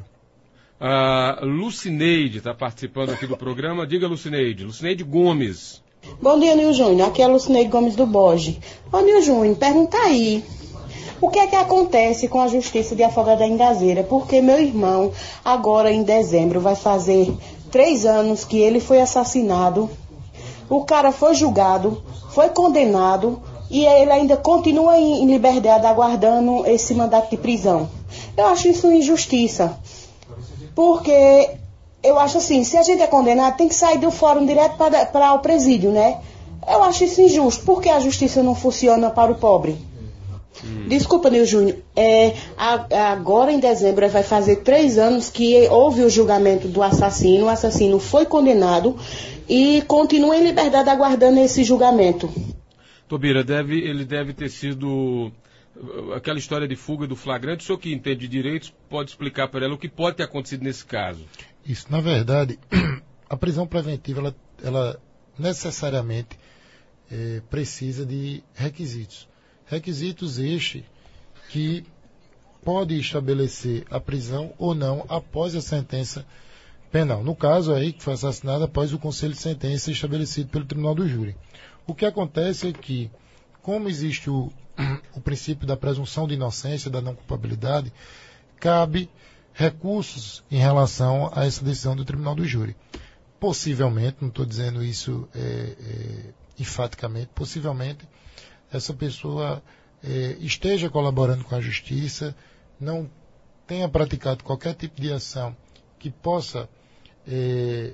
A Lucineide está participando aqui do programa. Diga, Lucineide. Lucineide Gomes. Bom dia, Nil Júnior. Aqui é a Lucineide Gomes do Boge. Ô, Nil Júnior, pergunta aí. O que é que acontece com a Justiça de Afogados da Engazeira? Porque meu irmão, agora em dezembro, vai fazer três anos que ele foi assassinado. O cara foi julgado, foi condenado e ele ainda continua em liberdade aguardando esse mandato de prisão. Eu acho isso injustiça. Porque eu acho assim, se a gente é condenado, tem que sair do fórum direto para, para o presídio, né? Eu acho isso injusto. Por que a justiça não funciona para o pobre? Hum. Desculpa, Nil Júnior. É, a, agora em dezembro vai fazer três anos que houve o julgamento do assassino. O assassino foi condenado e continua em liberdade aguardando esse julgamento. Tobira, deve, ele deve ter sido aquela história de fuga do flagrante. O senhor que entende de direitos pode explicar para ela o que pode ter acontecido nesse caso? Isso, na verdade, a prisão preventiva, ela, ela necessariamente é, precisa de requisitos. Requisitos estes que pode estabelecer a prisão ou não após a sentença penal. No caso aí, que foi assassinado após o conselho de sentença estabelecido pelo tribunal do júri. O que acontece é que, como existe o, o princípio da presunção de inocência, da não culpabilidade, cabe recursos em relação a essa decisão do tribunal do júri. Possivelmente, não estou dizendo isso é, é, enfaticamente, possivelmente essa pessoa é, esteja colaborando com a justiça, não tenha praticado qualquer tipo de ação que possa é,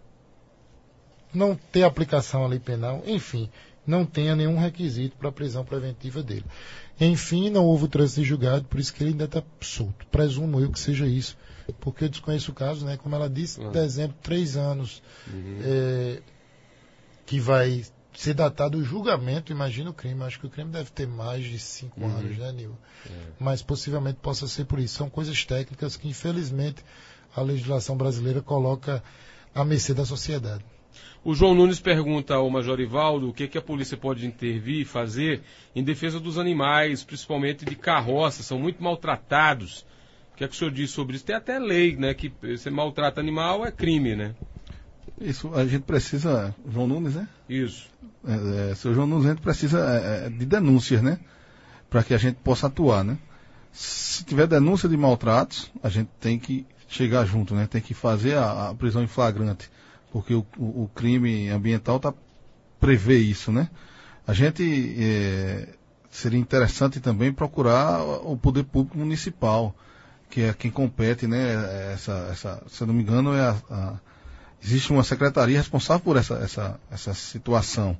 não ter aplicação à lei penal, enfim, não tenha nenhum requisito para a prisão preventiva dele. Enfim, não houve o trânsito de julgado, por isso que ele ainda está solto. Presumo eu que seja isso, porque eu desconheço o caso, né? Como ela disse, uhum. dezembro, três anos, uhum. é, que vai ser datado o julgamento, imagina o crime. Acho que o crime deve ter mais de cinco uhum. anos, né, Nil? É. Mas possivelmente possa ser por isso. São coisas técnicas que, infelizmente, a legislação brasileira coloca à mercê da sociedade. O João Nunes pergunta ao Major Ivaldo o que, que a polícia pode intervir e fazer em defesa dos animais, principalmente de carroça, são muito maltratados. O que é que o senhor diz sobre isso? Tem até lei, né, que você maltrata animal é crime, né? Isso, a gente precisa, João Nunes, né? Isso. É, é, seu João Nunes, a gente precisa é, de denúncias, né? Para que a gente possa atuar, né? Se tiver denúncia de maltratos, a gente tem que chegar junto, né? Tem que fazer a, a prisão em flagrante, porque o, o, o crime ambiental tá, prevê isso, né? A gente é, seria interessante também procurar o poder público municipal, que é quem compete, né? Essa, essa, se eu não me engano, é a, a, existe uma secretaria responsável por essa, essa, essa situação.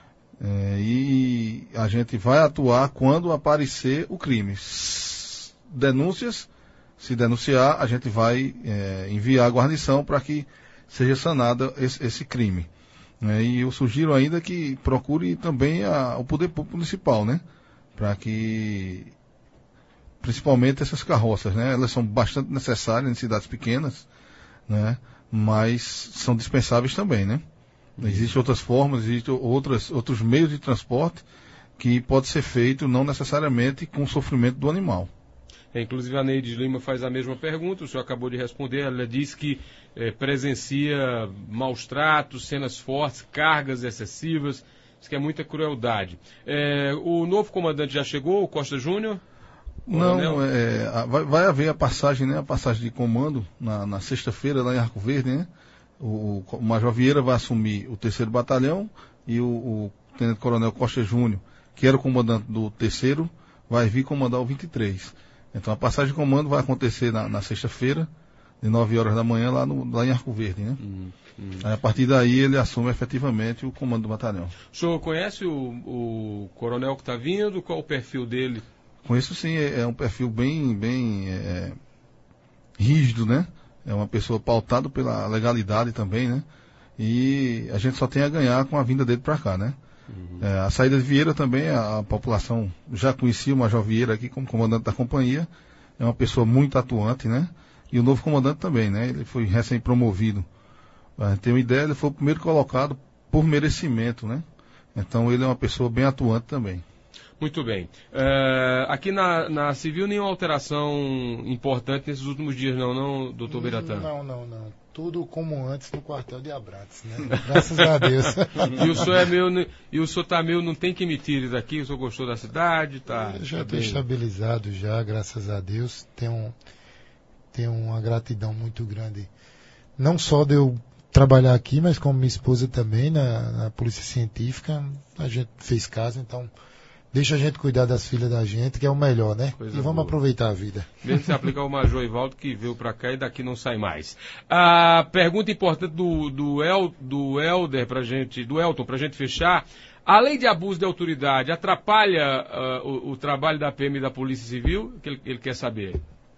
É, e a gente vai atuar quando aparecer o crime. Denúncias, se denunciar, a gente vai é, enviar a guarnição para que seja sanado esse, esse crime. É, e eu sugiro ainda que procure também a, o poder público municipal, né? Para que, principalmente essas carroças, né? Elas são bastante necessárias em cidades pequenas, né? Mas são dispensáveis também, né? Uhum. Existem outras formas, existem outras, outros meios de transporte que pode ser feito não necessariamente com o sofrimento do animal. É, inclusive a Neide Lima faz a mesma pergunta, o senhor acabou de responder, ela diz que é, presencia maus tratos, cenas fortes, cargas excessivas, diz que é muita crueldade. É, o novo comandante já chegou, o Costa Júnior? Não, é, vai, vai haver a passagem, né, a passagem de comando na, na sexta-feira lá em Arco Verde, né? O, o Major Vieira vai assumir o terceiro batalhão e o, o Tenente Coronel Costa Júnior, que era o comandante do terceiro, vai vir comandar o vinte e três. Então a passagem de comando vai acontecer na, na sexta-feira, de nove horas da manhã, lá, no, lá em Arco Verde, né? Hum, hum. Aí, a partir daí ele assume efetivamente o comando do batalhão. O senhor conhece o, o coronel que está vindo? Qual o perfil dele? Conheço sim, é, é um perfil bem, bem é, rígido, né? É uma pessoa pautada pela legalidade também, né? E a gente só tem a ganhar com a vinda dele para cá, né? Uhum. É, a saída de Vieira também, a, a população já conhecia o Major Vieira aqui como comandante da companhia, é uma pessoa muito atuante, né? E o novo comandante também, né? Ele foi recém-promovido. A ter uma ideia, ele foi o primeiro colocado por merecimento, né? Então ele é uma pessoa bem atuante também. Muito bem. Uh, aqui na, na Civil, nenhuma alteração importante nesses últimos dias, não, não, doutor Biratã? Não, não, não. Tudo como antes no quartel de Abrantes, né? Graças a Deus. E o senhor é meu, e o senhor tá meu, não tem que me tirar daqui, o senhor gostou da cidade? Tá, Eu já estou tá estabilizado já, graças a Deus. Tenho, tenho uma gratidão muito grande. Não só de eu trabalhar aqui, mas como minha esposa também, na, na Polícia Científica. A gente fez casa, então deixa a gente cuidar das filhas da gente, que é o melhor, né? Coisa e vamos boa. Aproveitar a vida. Mesmo se aplicar o Major Ivaldo, que veio para cá e daqui não sai mais. A pergunta importante do, do, El, do Helder pra gente, do Elton, para a gente fechar. A lei de abuso de autoridade atrapalha uh, o, o trabalho da P M e da Polícia Civil? Que ele, ele quer saber.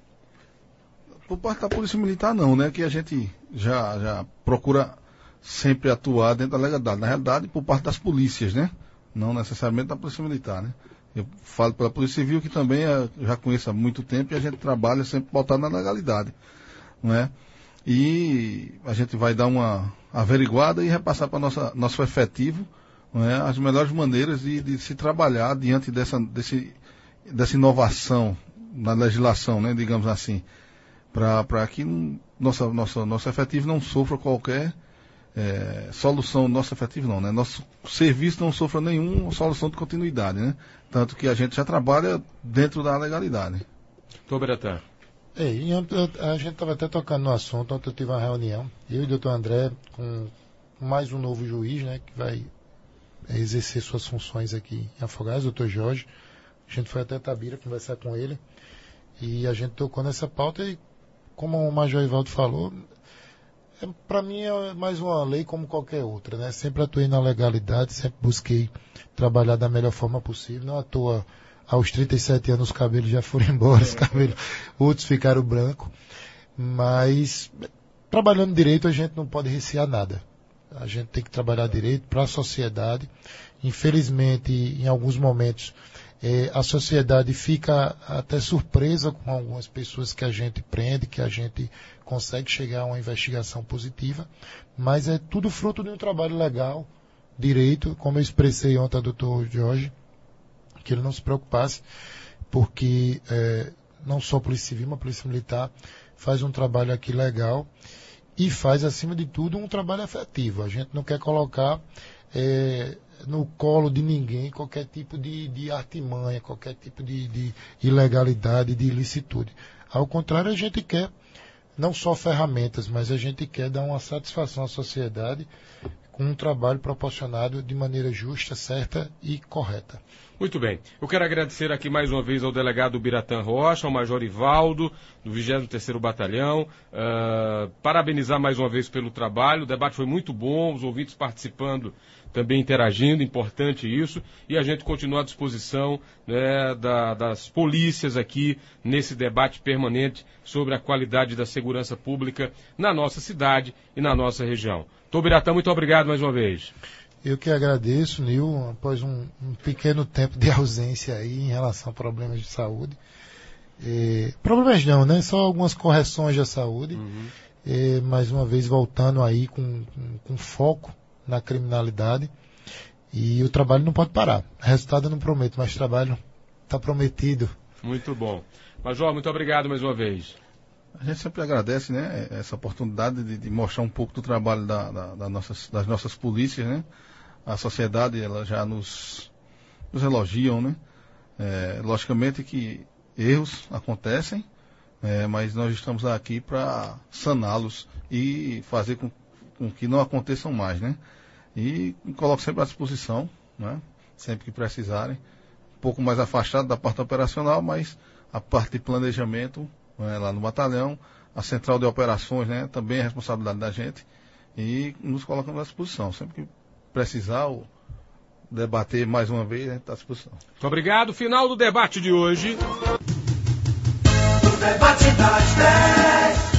Por parte da Polícia Militar não, né? Que a gente já, já procura sempre atuar dentro da legalidade. Na realidade, por parte das polícias, né? Não necessariamente da Polícia Militar, né? Eu falo pela Polícia Civil, que também é, já conheço há muito tempo, e a gente trabalha sempre pautado na legalidade, não é? E a gente vai dar uma averiguada e repassar para nossa nosso efetivo, não é? As melhores maneiras de, de se trabalhar diante dessa, desse, dessa inovação na legislação, né, digamos assim, para que nossa, nossa, nosso efetivo não sofra qualquer é, solução, nosso efetivo não, né, nosso serviço não sofra nenhuma solução de continuidade, né, tanto que a gente já trabalha dentro da legalidade. Tô, Biratã. Ei, a gente estava até tocando no assunto, ontem eu tive uma reunião, eu e o doutor André, com mais um novo juiz, né, que vai exercer suas funções aqui em Afogados, o doutor Jorge. A gente foi até Tabira conversar com ele e a gente tocou nessa pauta e, como o Major Ivaldo falou, é, para mim é mais uma lei como qualquer outra, né? Sempre atuei na legalidade, sempre busquei trabalhar da melhor forma possível, não à toa aos trinta e sete anos os cabelos já foram embora, os cabelos, outros ficaram brancos, mas trabalhando direito a gente não pode recear nada. A gente tem que trabalhar direito para a sociedade. Infelizmente, em alguns momentos, eh, a sociedade fica até surpresa com algumas pessoas que a gente prende, que a gente consegue chegar a uma investigação positiva, mas é tudo fruto de um trabalho legal, direito, como eu expressei ontem ao doutor Jorge, que ele não se preocupasse, porque eh, não só a Polícia Civil, mas a Polícia Militar faz um trabalho aqui legal, e faz, acima de tudo, um trabalho efetivo. A gente não quer colocar é, no colo de ninguém qualquer tipo de, de artimanha, qualquer tipo de, de ilegalidade, de ilicitude. Ao contrário, a gente quer não só ferramentas, mas a gente quer dar uma satisfação à sociedade com um trabalho proporcionado de maneira justa, certa e correta. Muito bem. Eu quero agradecer aqui mais uma vez ao delegado Biratã Rocha, ao Major Ivaldo, do vigésimo terceiro Batalhão. Uh, parabenizar mais uma vez pelo trabalho. O debate foi muito bom, os ouvintes participando, também interagindo, importante isso. E a gente continua à disposição, né, da, das polícias aqui nesse debate permanente sobre a qualidade da segurança pública na nossa cidade e na nossa região. Tô, Biratã, muito obrigado mais uma vez. Eu que agradeço, Nil, após um, um pequeno tempo de ausência aí em relação a problemas de saúde. É, problemas não, né? Só algumas correções da saúde. Uhum. É, mais uma vez voltando aí com, com, com foco na criminalidade. E o trabalho não pode parar. Resultado eu não prometo, mas o trabalho está prometido. Muito bom. Major, muito obrigado mais uma vez. A gente sempre agradece, né, essa oportunidade de, de mostrar um pouco do trabalho da, da, da nossas, das nossas polícias, né? A sociedade, ela já nos, nos elogiam, né? É, logicamente que erros acontecem, é, mas nós estamos aqui para saná-los e fazer com, com que não aconteçam mais, né? E coloco sempre à disposição, né? Sempre que precisarem, um pouco mais afastado da parte operacional, mas a parte de planejamento, né, lá no batalhão, a central de operações, né, também é responsabilidade da gente, e nos colocamos à disposição. Sempre que precisar ou debater mais uma vez, a gente está à disposição. Muito obrigado. Final do debate de hoje. O debate das dez.